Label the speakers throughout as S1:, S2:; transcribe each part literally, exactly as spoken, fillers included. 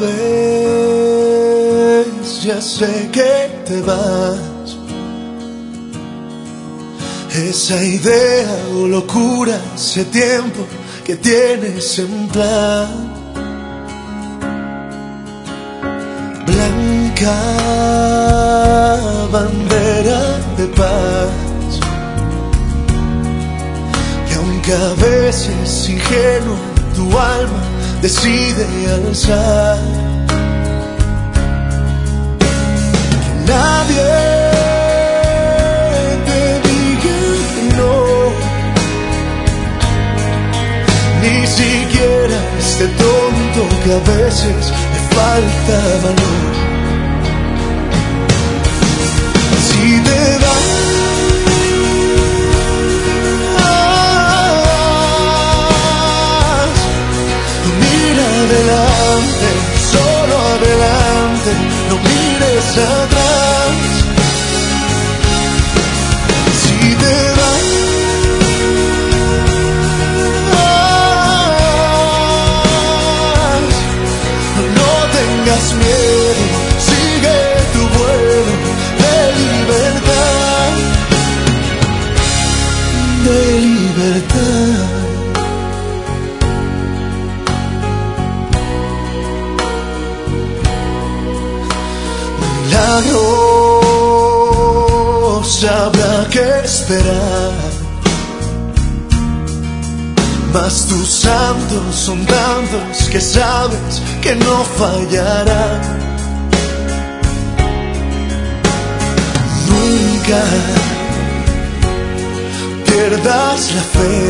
S1: vez, ya sé que te vas. Esa idea o locura, ese tiempo que tienes en plan. Blanca bandera de paz. Y aunque a veces ingenuo tu alma decide alzar, nadie te diga que no, ni siquiera este tonto que a veces le falta valor. Si te vas, adelante, solo adelante, no mires atrás. Si te vas, no tengas miedo, sigue tu vuelo de libertad, de libertad. Milagros habrá que esperar, mas tus santos son tantos que sabes que no fallarán. Nunca pierdas la fe,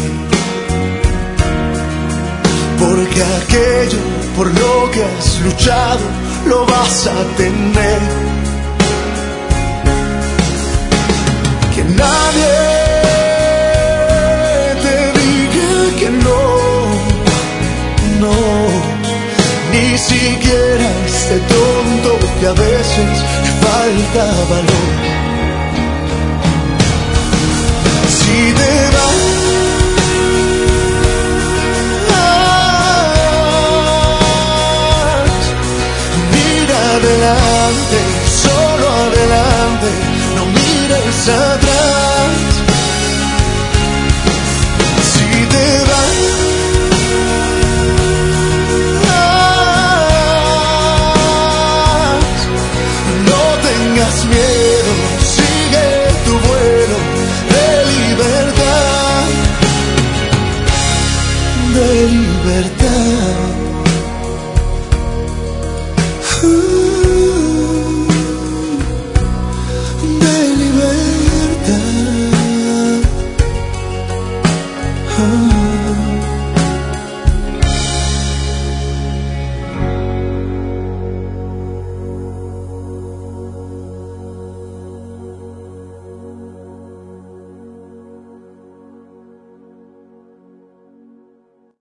S1: porque aquello por lo que has luchado lo vas a tener. Que nadie te diga que no, no, ni siquiera este tonto que a veces le falta valor.